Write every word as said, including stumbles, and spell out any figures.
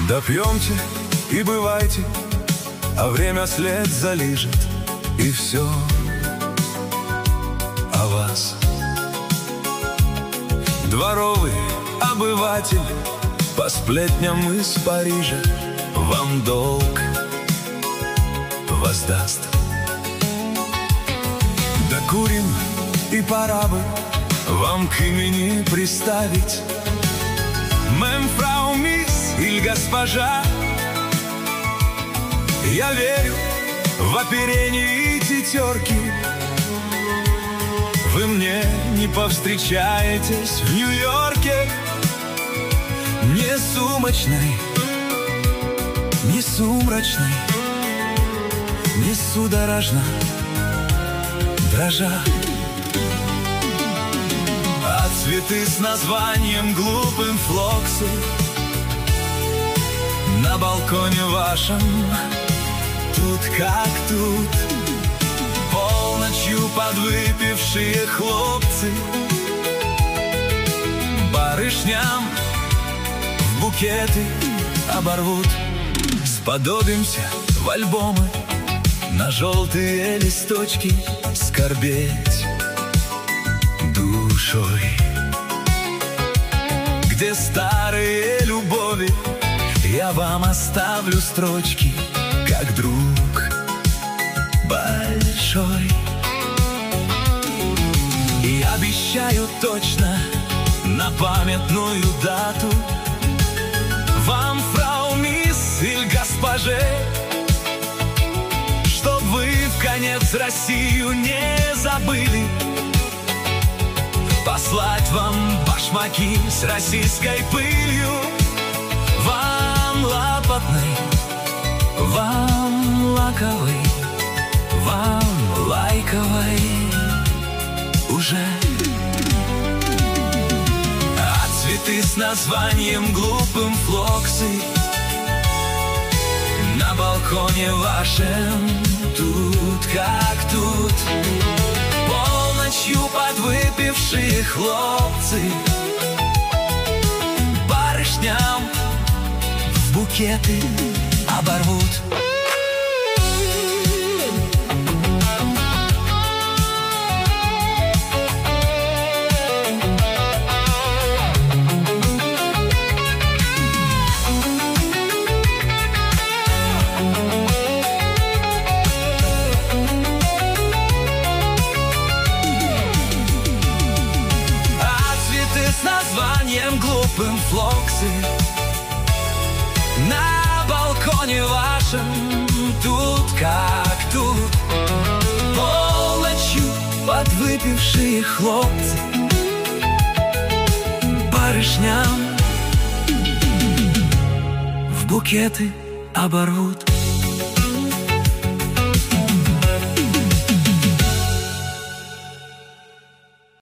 Допьемте и бывайте, а время след залижет, и все о вас. Дворовый обыватель по сплетням из Парижа вам долг воздаст. Докурим, и пора бы вам к имени приставить мэм, фрау, мисс или госпожа. Я верю в оперение и тетерки. Вы мне не повстречаетесь в Нью-Йорке ни сумочной, ни сумрачной, ни судорожно дрожа. А цветы с названием глупым флоксы на балконе вашем тут как тут. Полночью подвыпившие хлопцы барышням в букеты оборвут. Сподобимся в альбомы на желтые листочки скорбеть душой, где старые любови я вам оставлю строчки, как друг большой. И обещаю точно на памятную дату вам, фрау, мисс или госпоже, чтоб вы в конец Россию не забыли, послать вам башмаки с российской пылью, вам лапотной, вам лаковой, вам лайковой уже. А цветы с названием глупым флоксы на балконе вашем тут как тут. Полночью подвыпившие хлопцы барышням в букеты оборвут. Названием глупым флоксы на балконе вашем тут как тут. Полночью подвыпившие хлопцы барышням в букеты оборвут.